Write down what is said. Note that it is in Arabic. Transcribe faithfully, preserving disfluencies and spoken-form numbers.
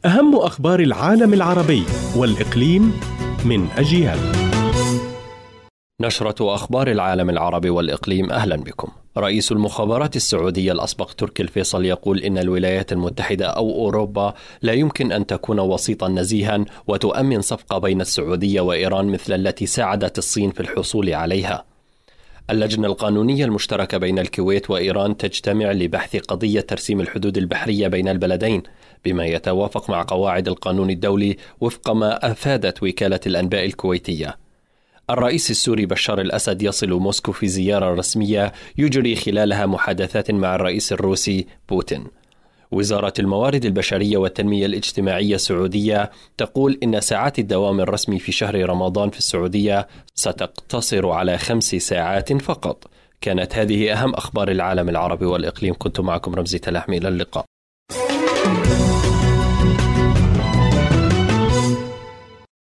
أهم أخبار العالم العربي والإقليم من أجيال. نشرة أخبار العالم العربي والإقليم، أهلا بكم. رئيس المخابرات السعودية الأسبق تركي الفيصل يقول إن الولايات المتحدة أو أوروبا لا يمكن أن تكون وسيطا نزيها وتؤمن صفقة بين السعودية وإيران مثل التي ساعدت الصين في الحصول عليها. اللجنة القانونية المشتركة بين الكويت وإيران تجتمع لبحث قضية ترسيم الحدود البحرية بين البلدين بما يتوافق مع قواعد القانون الدولي وفق ما أفادت وكالة الأنباء الكويتية. الرئيس السوري بشار الأسد يصل موسكو في زيارة رسمية يجري خلالها محادثات مع الرئيس الروسي بوتين. وزارة الموارد البشرية والتنمية الاجتماعية السعودية تقول إن ساعات الدوام الرسمي في شهر رمضان في السعودية ستقتصر على خمس ساعات فقط. كانت هذه أهم أخبار العالم العربي والإقليم. كنت معكم رمزي تلاحمي، إلى اللقاء.